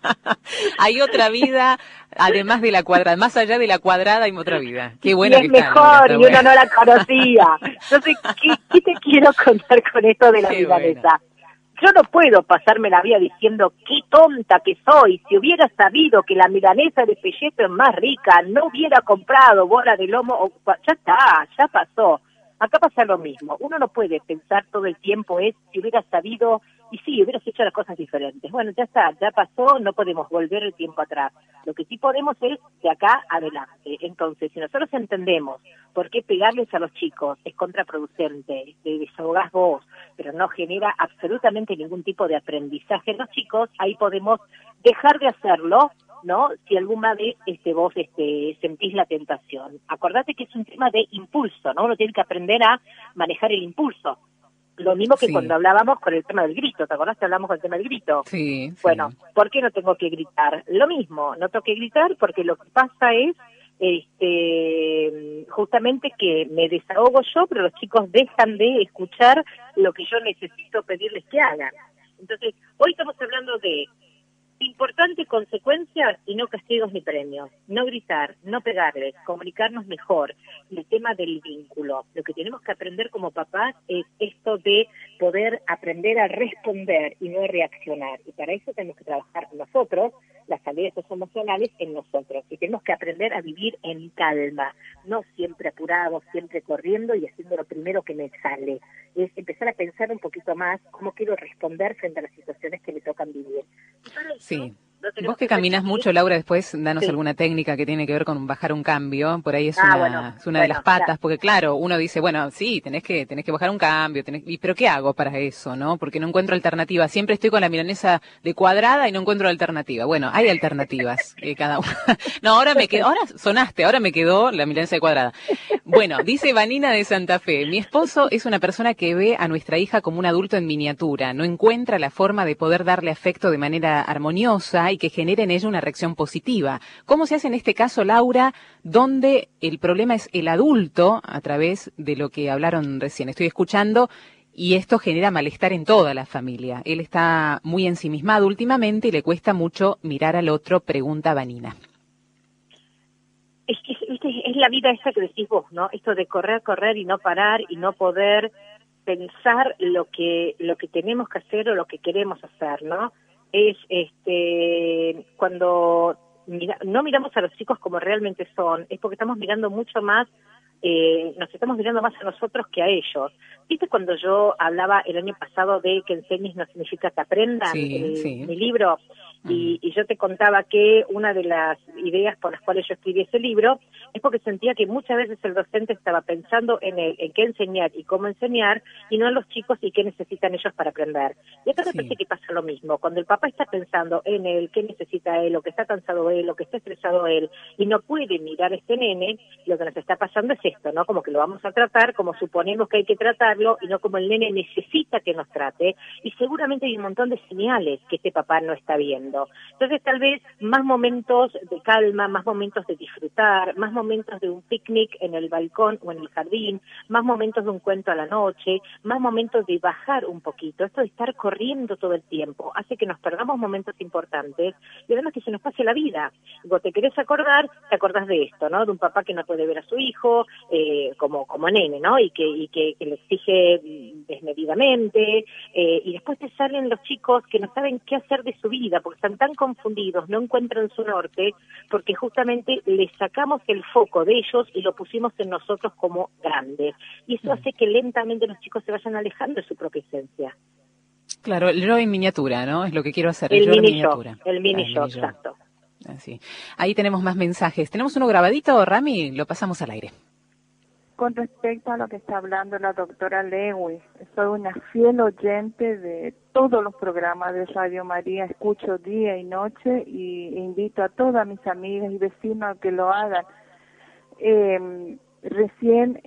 Hay otra vida, además de la cuadrada. Más allá de la cuadrada hay otra vida. Qué bueno que está. Es mejor, y uno no la conocía. Entonces, ¿qué te quiero contar con esto de la milanesa? Buena. Yo no puedo pasarme la vida diciendo qué tonta que soy. Si hubiera sabido que la milanesa de pelleto es más rica, no hubiera comprado bola de lomo. Ya está, ya pasó. Acá pasa lo mismo. Uno no puede pensar todo el tiempo si hubiera sabido, y sí, hubieras hecho las cosas diferentes. Bueno, ya está, ya pasó, no podemos volver el tiempo atrás. Lo que sí podemos es de acá adelante. Entonces, si nosotros entendemos por qué pegarles a los chicos es contraproducente, te desahogás vos, pero no genera absolutamente ningún tipo de aprendizaje en los chicos, ahí podemos dejar de hacerlo, ¿no? Si alguna vez vos sentís la tentación. Acordate que es un tema de impulso, ¿no? Uno tiene que aprender a manejar el impulso. Lo mismo que cuando hablábamos con el tema del grito, ¿te acordás que hablamos con el tema del grito? Sí. Bueno, ¿por qué no tengo que gritar? Lo mismo, no tengo que gritar porque lo que pasa es justamente que me desahogo yo, pero los chicos dejan de escuchar lo que yo necesito pedirles que hagan. Entonces, hoy estamos hablando de importantes consecuencias y no castigos ni premios. No gritar, no pegarles, comunicarnos mejor. El tema del vínculo. Lo que tenemos que aprender como papás es esto de poder aprender a responder y no a reaccionar. Y para eso tenemos que trabajar nosotros, las habilidades emocionales en nosotros. Y tenemos que aprender a vivir en calma, no siempre apurados, siempre corriendo y haciendo lo primero que me sale. Es empezar a pensar un poquito más cómo quiero responder frente a las situaciones que me tocan vivir. Sí. Vos que caminas mucho, Laura, después danos alguna técnica que tiene que ver con bajar un cambio. Por ahí es una de las patas, porque claro, uno dice, bueno, sí, tenés que bajar un cambio, pero ¿qué hago para eso, no? Porque no encuentro alternativa. Siempre estoy con la milanesa de cuadrada y no encuentro alternativa. Bueno, hay alternativas, cada una. No, ahora sonaste, ahora me quedó la milanesa de cuadrada. Bueno, dice Vanina de Santa Fe, mi esposo es una persona que ve a nuestra hija como un adulto en miniatura, no encuentra la forma de poder darle afecto de manera armoniosa y que genere en ella una reacción positiva. ¿Cómo se hace en este caso, Laura, donde el problema es el adulto, a través de lo que hablaron recién? Estoy escuchando y esto genera malestar en toda la familia. Él está muy ensimismado últimamente y le cuesta mucho mirar al otro, pregunta Vanina. Es que es la vida esta que decís vos, ¿no? Esto de correr y no parar y no poder pensar lo que tenemos que hacer o lo que queremos hacer, ¿no? Es cuando no miramos a los chicos como realmente son, es porque estamos mirando mucho más, nos estamos mirando más a nosotros que a ellos. ¿Viste cuando yo hablaba el año pasado de que enseñes no significa que aprendan? Mi libro, y yo te contaba que una de las ideas por las cuales yo escribí ese libro es porque sentía que muchas veces el docente estaba pensando en qué enseñar y cómo enseñar, y no en los chicos y qué necesitan ellos para aprender. Y acá me parece que pasa lo mismo. Cuando el papá está pensando en él, qué necesita él, lo que está cansado él, lo que está estresado él, y no puede mirar a este nene, lo que nos está pasando es esto, ¿no? Como que lo vamos a tratar como suponemos que hay que tratarlo y no como el nene necesita que nos trate, y seguramente hay un montón de señales que este papá no está viendo. Entonces tal vez más momentos de calma, más momentos de disfrutar, más momentos de un picnic en el balcón o en el jardín, más momentos de un cuento a la noche, más momentos de bajar un poquito. Esto de estar corriendo todo el tiempo hace que nos perdamos momentos importantes y además que se nos pase la vida. Vos te querés acordar, te acordás de esto, ¿no? De un papá que no puede ver a su hijo como nene, ¿no? Y que le exige desmedidamente, y después te salen los chicos que no saben qué hacer de su vida porque están tan confundidos, no encuentran su norte, porque justamente les sacamos el foco de ellos y lo pusimos en nosotros como grandes. Y eso hace que lentamente los chicos se vayan alejando de su propia esencia. Claro, el yo en miniatura, ¿no? Es lo que quiero hacer, el yo en mini miniatura. El mini yo, exacto. Así. Ahí tenemos más mensajes. ¿Tenemos uno grabadito, Rami? Lo pasamos al aire. Con respecto a lo que está hablando la doctora Lewis, soy una fiel oyente de todos los programas de Radio María, escucho día y noche y invito a todas mis amigas y vecinos a que lo hagan. Recién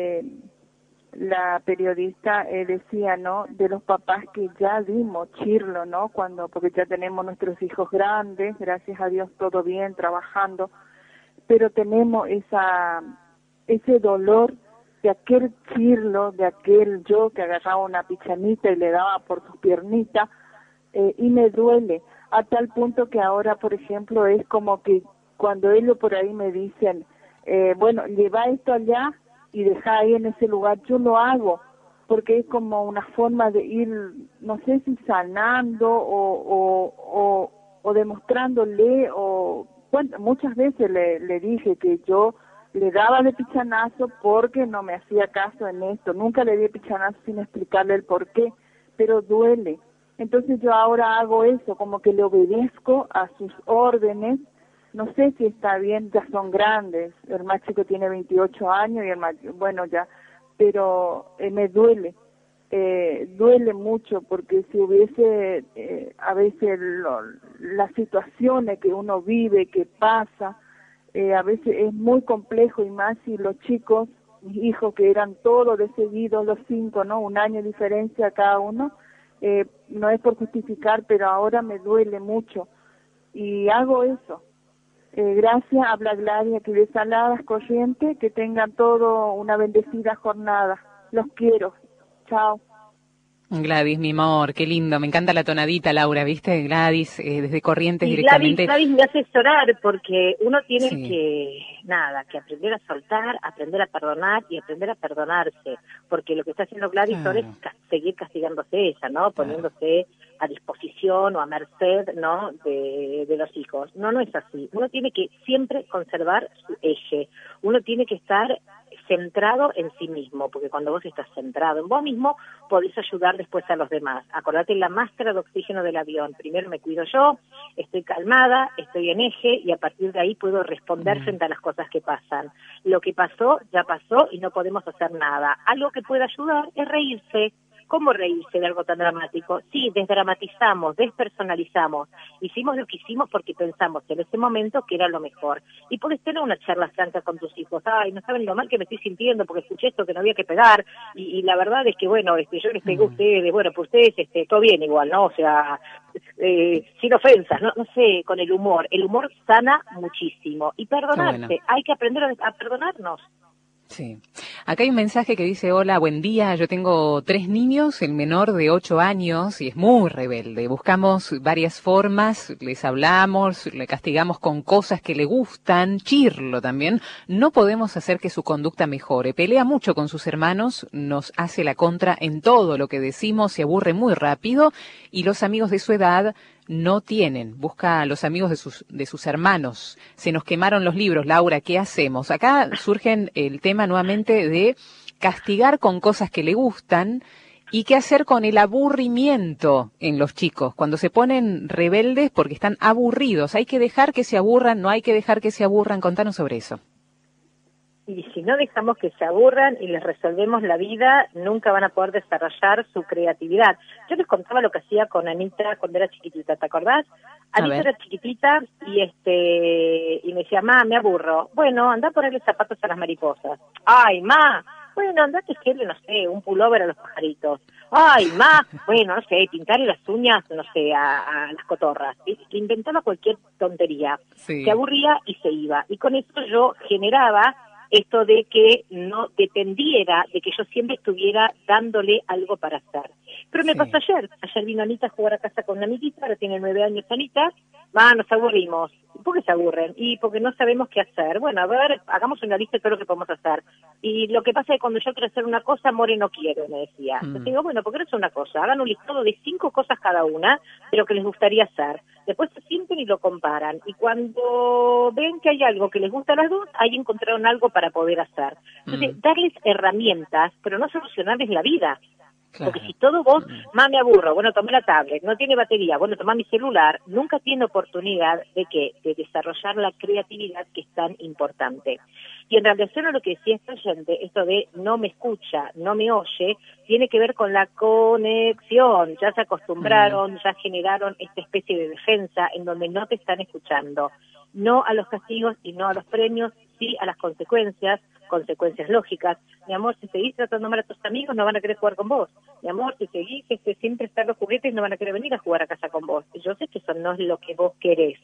la periodista decía, ¿no?, de los papás que ya dimos chirlo, ¿no?, porque ya tenemos nuestros hijos grandes, gracias a Dios todo bien, trabajando, pero tenemos ese dolor de aquel chirlo, de aquel yo que agarraba una pichanita y le daba por sus piernitas, y me duele, a tal punto que ahora, por ejemplo, es como que cuando ellos por ahí me dicen, bueno, lleva esto allá y deja ahí en ese lugar, yo lo hago, porque es como una forma de ir, no sé si sanando o demostrándole, bueno, muchas veces le dije que yo le daba de pichanazo porque no me hacía caso en esto, nunca le di pichanazo sin explicarle el por qué, pero duele. Entonces yo ahora hago eso, como que le obedezco a sus órdenes, no sé si está bien, ya son grandes, el más chico tiene 28 años y el más, bueno ya, pero me duele mucho porque si hubiese a veces las situaciones que uno vive, que pasa, a veces es muy complejo y más si los chicos, mis hijos que eran todos de seguido, los 5, ¿no?, 1 año de diferencia cada uno, no es por justificar, pero ahora me duele mucho y hago eso. Gracias, habla Gladys aquí de Saladas, Corrientes, que tengan todo una bendecida jornada. Los quiero. Chao. Gladys, mi amor, qué lindo, me encanta la tonadita, Laura, ¿viste? Gladys, desde Corrientes Y directamente. Gladys me hace llorar porque uno tiene Sí. que aprender a soltar, aprender a perdonar y aprender a perdonarse, porque lo que está haciendo Gladys ahora es seguir castigándose ella, ¿no? Poniéndose a disposición o a merced, ¿no? De los hijos. No es así. Uno tiene que siempre conservar su eje. Uno tiene que estar centrado en sí mismo, porque cuando vos estás centrado en vos mismo, podés ayudar después a los demás. Acordate la máscara de oxígeno del avión. Primero me cuido yo, estoy calmada, estoy en eje, y a partir de ahí puedo responder frente a las cosas que pasan. Lo que pasó, ya pasó y no podemos hacer nada. Algo que puede ayudar es reírse. ¿Cómo reírse de algo tan dramático? Sí, desdramatizamos, despersonalizamos. Hicimos lo que hicimos porque pensamos en ese momento que era lo mejor. Y podés tener una charla franca con tus hijos. Ay, no saben lo mal que me estoy sintiendo porque escuché esto que no había que pegar. Y la verdad es que, bueno, yo les pegué a ustedes. Bueno, pues ustedes, todo bien igual, ¿no? O sea, sin ofensas, no sé, con el humor. El humor sana muchísimo. Y perdonarse, Bueno. hay que aprender a perdonarnos. Sí. Acá hay un mensaje que dice, hola, buen día, yo tengo 3 niños, el menor de 8 años y es muy rebelde. Buscamos varias formas, les hablamos, le castigamos con cosas que le gustan, chirlo también. No podemos hacer que su conducta mejore. Pelea mucho con sus hermanos, nos hace la contra en todo lo que decimos, se aburre muy rápido y los amigos de su edad no tienen, busca a los amigos de sus hermanos. Se nos quemaron los libros, Laura, ¿qué hacemos? Acá surge el tema nuevamente de castigar con cosas que le gustan y qué hacer con el aburrimiento en los chicos, cuando se ponen rebeldes porque están aburridos. Hay que dejar que se aburran, no hay que dejar que se aburran. Contanos sobre eso. Y si no dejamos que se aburran y les resolvemos la vida, nunca van a poder desarrollar su creatividad. Yo les contaba lo que hacía con Anita cuando era chiquitita, ¿te acordás? Anita era chiquitita y me decía, ma, me aburro. Bueno, anda a ponerle zapatos a las mariposas. Ay, ma, bueno, anda a tejerle, no sé, un pullover a los pajaritos. Ay, ma, bueno, no sé, pintarle las uñas, no sé, a las cotorras. Inventaba cualquier tontería. Sí. Se aburría y se iba. Y con eso yo generaba esto de que no dependiera de que yo siempre estuviera dándole algo para hacer. Pero me pasó ayer vino Anita a jugar a casa con una amiguita, ahora tiene 9 años Anita, nos aburrimos. ¿Por qué se aburren? Y porque no sabemos qué hacer. Bueno, a ver, hagamos una lista de todo lo que podemos hacer. Y lo que pasa es que cuando yo quiero hacer una cosa, More no quiere, me decía. Entonces digo, bueno, ¿por qué no hacer una cosa? Hagan un listado de 5 cosas cada una de lo que les gustaría hacer. Después se sienten y lo comparan. Y cuando ven que hay algo que les gusta a las dos, ahí encontraron algo para poder hacer. Entonces, darles herramientas, pero no solucionarles la vida. Claro. Porque si todo vos, me aburro, bueno, tomé la tablet, no tiene batería, bueno, tomá mi celular, nunca tiene oportunidad de desarrollar la creatividad que es tan importante. Y en relación a lo que decía esta gente, esto de no me escucha, no me oye, tiene que ver con la conexión. Ya se acostumbraron, ya generaron esta especie de defensa en donde no te están escuchando. No a los castigos y no a los premios, sí a las consecuencias lógicas. Mi amor, si seguís tratando mal a tus amigos, no van a querer jugar con vos. Mi amor, si seguís siempre estar los juguetes, no van a querer venir a jugar a casa con vos. Yo sé que eso no es lo que vos querés.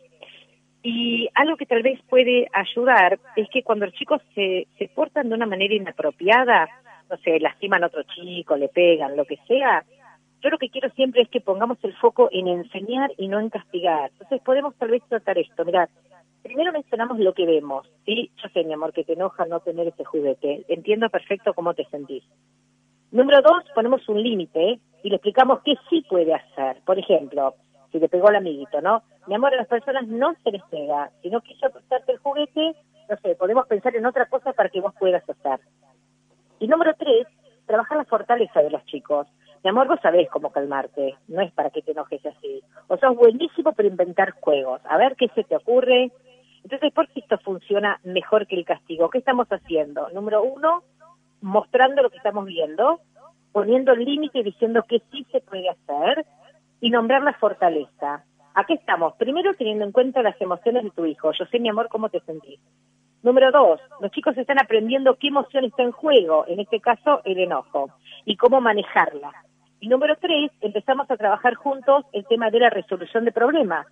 Y algo que tal vez puede ayudar es que cuando los chicos se portan de una manera inapropiada, no sé, lastiman a otro chico, le pegan, lo que sea, yo lo que quiero siempre es que pongamos el foco en enseñar y no en castigar. Entonces podemos tal vez tratar esto. Mirá, primero mencionamos lo que vemos, ¿sí? Yo sé, mi amor, que te enoja no tener ese juguete. Entiendo perfecto cómo te sentís. Número 2, ponemos un límite y le explicamos qué sí puede hacer. Por ejemplo, si le pegó al amiguito, ¿no? Mi amor, a las personas no se les pega. Si no quiso prestarte el juguete, no sé, podemos pensar en otra cosa para que vos puedas hacer. Y número 3, trabajar la fortaleza de los chicos. Mi amor, vos sabés cómo calmarte, no es para que te enojes así. O sos buenísimo para inventar juegos. A ver qué se te ocurre. Entonces, ¿por qué esto funciona mejor que el castigo? ¿Qué estamos haciendo? Número 1, mostrando lo que estamos viendo, poniendo el límite y diciendo que sí se puede hacer, y nombrar la fortaleza. Aquí estamos, primero teniendo en cuenta las emociones de tu hijo. Yo sé, mi amor, cómo te sentís. Número 2, los chicos están aprendiendo qué emoción está en juego, en este caso el enojo, y cómo manejarla. Y número 3, empezamos a trabajar juntos el tema de la resolución de problemas.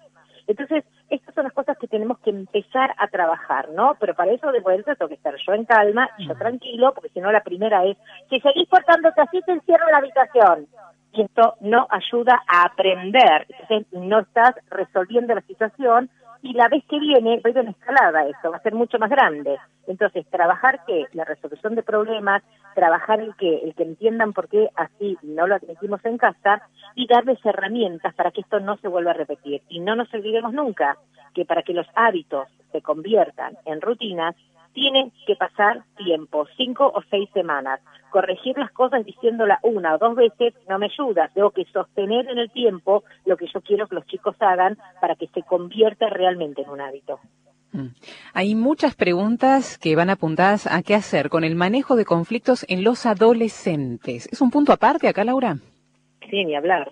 Entonces, estas son las cosas que tenemos que empezar a trabajar, ¿no? Pero para eso de vuelta tengo que estar yo en calma y yo tranquilo, porque si no la primera es, si seguís portándote así te encierro en la habitación. Y esto no ayuda a aprender, entonces no estás resolviendo la situación y la vez que viene va a ir en escalada eso, va a ser mucho más grande. Entonces, trabajar que la resolución de problemas, trabajar el que entiendan por qué así no lo admitimos en casa y darles herramientas para que esto no se vuelva a repetir. Y no nos olvidemos nunca que para que los hábitos se conviertan en rutinas, tiene que pasar tiempo, 5 o 6 semanas. Corregir las cosas diciéndola 1 o 2 veces no me ayuda. Tengo que sostener en el tiempo lo que yo quiero que los chicos hagan para que se convierta realmente en un hábito. Hay muchas preguntas que van apuntadas a qué hacer con el manejo de conflictos en los adolescentes. ¿Es un punto aparte acá, Laura? Sí, ni hablar,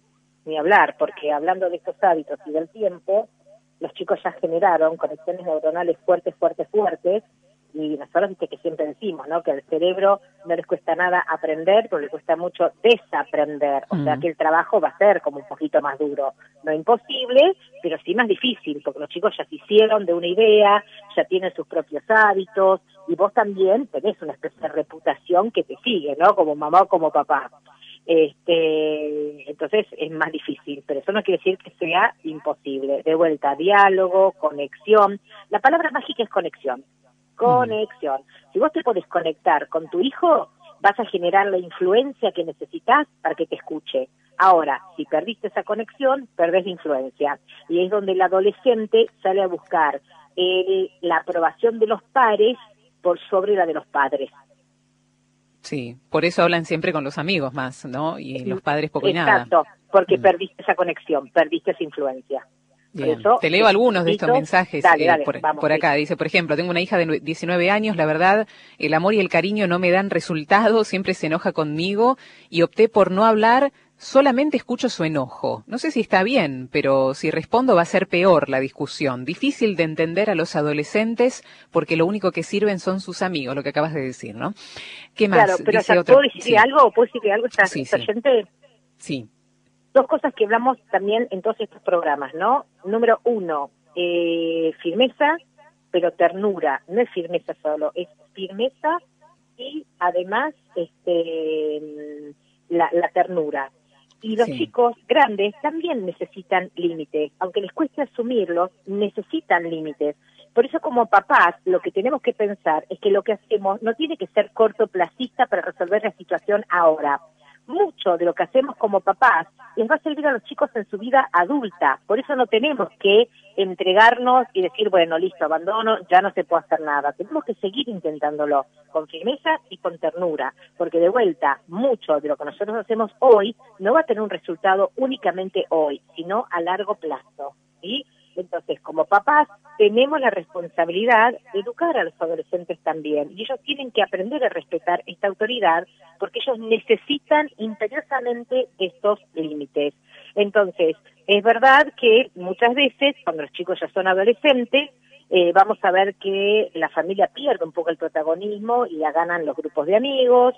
porque hablando de estos hábitos y del tiempo, los chicos ya generaron conexiones neuronales fuertes, y nosotros viste que siempre decimos, ¿no? Que al cerebro no les cuesta nada aprender, pero le cuesta mucho desaprender, o sea que el trabajo va a ser como un poquito más duro, no imposible, pero sí más difícil, porque los chicos ya se hicieron de una idea, ya tienen sus propios hábitos, y vos también tenés una especie de reputación que te sigue, ¿no? Como mamá o como papá. Entonces es más difícil, pero eso no quiere decir que sea imposible. De vuelta, diálogo, conexión. La palabra mágica es conexión. Conexión. Si vos te podés conectar con tu hijo, vas a generar la influencia que necesitas para que te escuche. Ahora, si perdiste esa conexión, perdés la influencia. Y es donde el adolescente sale a buscar la aprobación de los pares por sobre la de los padres. Sí, por eso hablan siempre con los amigos más, ¿no? Y los padres poco y nada. Exacto, porque perdiste esa conexión, perdiste esa influencia. Bien. Eso, te leo algunos de estos mensajes dale, por acá. Dice, por ejemplo, tengo una hija de 19 años, la verdad, el amor y el cariño no me dan resultado, siempre se enoja conmigo y opté por no hablar, solamente escucho su enojo. No sé si está bien, pero si respondo va a ser peor la discusión. Difícil de entender a los adolescentes porque lo único que sirven son sus amigos, lo que acabas de decir, ¿no? ¿Qué más? Claro, pero dice ¿puedo decirle algo? ¿Puedo decirle algo a sí, esta gente? Sí. 2 cosas que hablamos también en todos estos programas, ¿no? Número 1, firmeza, pero ternura. No es firmeza solo, es firmeza y además la ternura. Y los chicos grandes también necesitan límites, aunque les cueste asumirlos, necesitan límites. Por eso como papás lo que tenemos que pensar es que lo que hacemos no tiene que ser cortoplacista para resolver la situación ahora. Mucho de lo que hacemos como papás les va a servir a los chicos en su vida adulta. Por eso no tenemos que entregarnos y decir, bueno, listo, abandono, ya no se puede hacer nada. Tenemos que seguir intentándolo con firmeza y con ternura, porque de vuelta, mucho de lo que nosotros hacemos hoy no va a tener un resultado únicamente hoy, sino a largo plazo, ¿sí? Entonces, como papás, tenemos la responsabilidad de educar a los adolescentes también, y ellos tienen que aprender a respetar esta autoridad, porque ellos necesitan imperiosamente estos límites. Entonces, es verdad que muchas veces, cuando los chicos ya son adolescentes, vamos a ver que la familia pierde un poco el protagonismo y la ganan los grupos de amigos,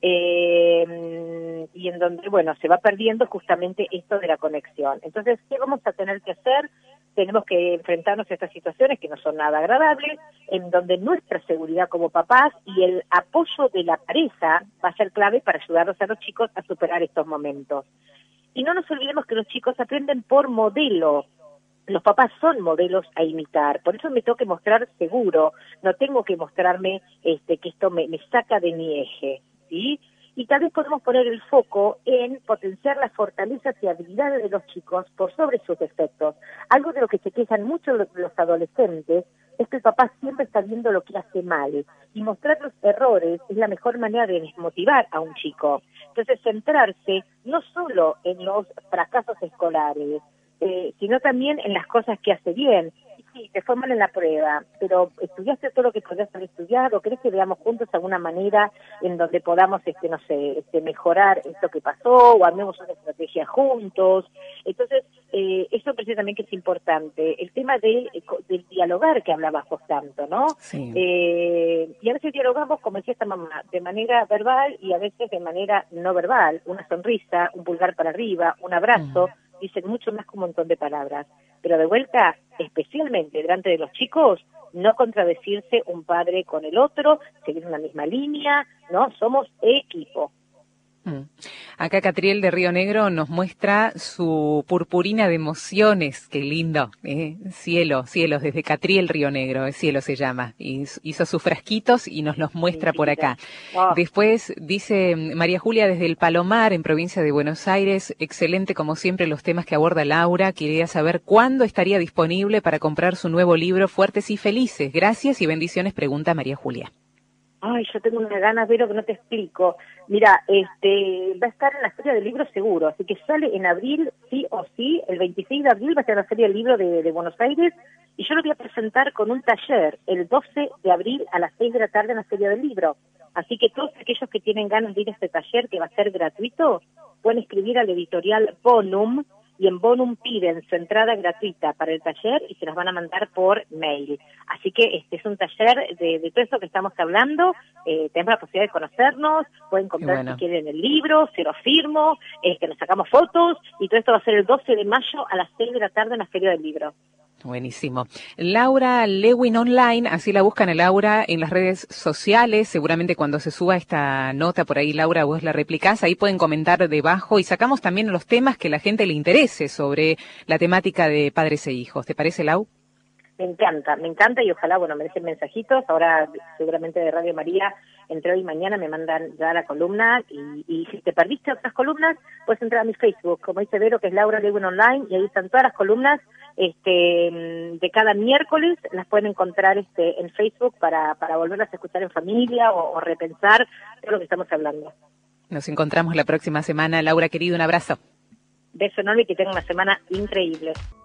y en donde, bueno, se va perdiendo justamente esto de la conexión. Entonces, ¿qué vamos a tener que hacer? Tenemos que enfrentarnos a estas situaciones que no son nada agradables, en donde nuestra seguridad como papás y el apoyo de la pareja va a ser clave para ayudarlos a los chicos a superar estos momentos. Y no nos olvidemos que los chicos aprenden por modelo. Los papás son modelos a imitar, por eso me tengo que mostrar seguro, no tengo que mostrarme que esto me saca de mi eje, ¿sí? Y tal vez podemos poner el foco en potenciar las fortalezas y habilidades de los chicos por sobre sus defectos. Algo de lo que se quejan mucho los adolescentes es que el papá siempre está viendo lo que hace mal, y mostrar los errores es la mejor manera de desmotivar a un chico. Entonces, centrarse no solo en los fracasos escolares, sino también en las cosas que hace bien. Sí, te fue mal en la prueba, pero ¿estudiaste todo lo que podías haber estudiado? ¿Crees que veamos juntos alguna manera en donde podamos, no sé, mejorar esto que pasó, o armemos una estrategia juntos? Entonces, eso parece también que es importante. El tema del dialogar que hablabas vos tanto, ¿no? Sí. Y a veces dialogamos, como decía esta mamá, de manera verbal y a veces de manera no verbal. Una sonrisa, un pulgar para arriba, un abrazo. dicen mucho más que un montón de palabras. Pero de vuelta, especialmente delante de los chicos, no contradecirse un padre con el otro, seguir una misma línea, ¿no? Somos equipo. Acá Catriel de Río Negro nos muestra su purpurina de emociones, qué lindo, cielos, desde Catriel Río Negro, cielo se llama, y hizo sus frasquitos y nos los muestra por acá. Después dice María Julia desde el Palomar, en provincia de Buenos Aires, excelente como siempre los temas que aborda Laura, quería saber cuándo estaría disponible para comprar su nuevo libro Fuertes y Felices. Gracias y bendiciones, pregunta María Julia. Ay, yo tengo una gana, Vero, que no te explico. Mira, va a estar en la Feria del Libro seguro, así que sale en abril, sí o sí, el 26 de abril va a estar en la Feria del Libro de Buenos Aires, y yo lo voy a presentar con un taller el 12 de abril a las 6 de la tarde en la Feria del Libro. Así que todos aquellos que tienen ganas de ir a este taller, que va a ser gratuito, pueden escribir al editorial Bonum, y en Bonum piden su entrada gratuita para el taller y se las van a mandar por mail. Así que este es un taller de todo esto que estamos hablando. Tenemos la posibilidad de conocernos, pueden comprar si quieren el libro, se lo firmo, que nos sacamos fotos, y todo esto va a ser el 12 de mayo a las 6 de la tarde en la Feria del Libro. Buenísimo. Laura Lewin Online, así la buscan a Laura en las redes sociales, seguramente cuando se suba esta nota por ahí, Laura, vos la replicás, ahí pueden comentar debajo y sacamos también los temas que la gente le interese sobre la temática de padres e hijos. ¿Te parece, Lau? Me encanta y ojalá, me dejen mensajitos, ahora seguramente de Radio María, entre hoy y mañana me mandan ya la columna y si te perdiste otras columnas, puedes entrar a mi Facebook, como dice Vero, que es Laura Lewin Online, y ahí están todas las columnas de cada miércoles, las pueden encontrar en Facebook para volverlas a escuchar en familia o repensar todo lo que estamos hablando. Nos encontramos la próxima semana. Laura, querido, un abrazo. Beso enorme y que tengan una semana increíble.